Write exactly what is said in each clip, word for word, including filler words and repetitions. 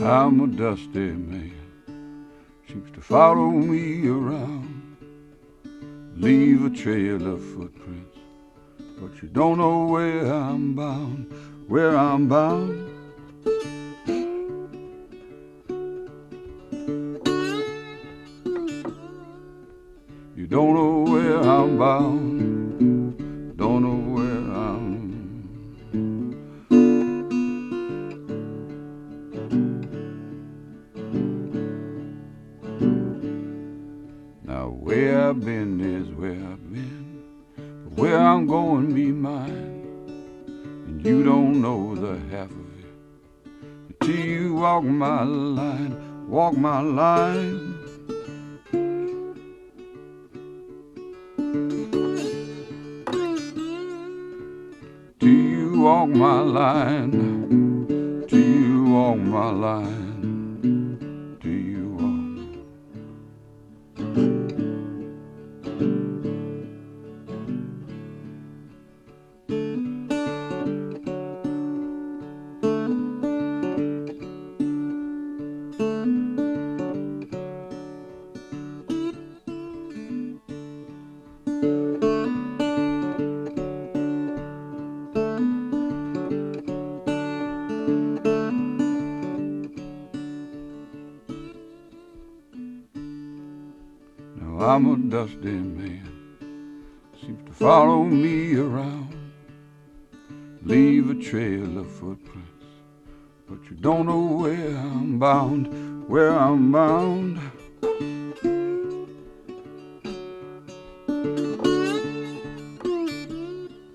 I'm a dusty man, seems to follow me around, leave a trail of footprints, but you don't know where I'm bound, where I'm bound. You don't know where I'm bound, don't know where I'm. Now where I've been is where I've been, but where I'm going be mine, and you don't know the half of it until you walk my line, walk my line. Till you walk my line, till you walk my line, till you walk. I'm a dusty man, seems to follow me around, leave a trail of footprints, but you don't know where I'm bound, where I'm bound.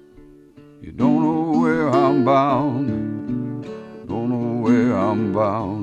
You don't know where I'm bound, don't know where I'm bound.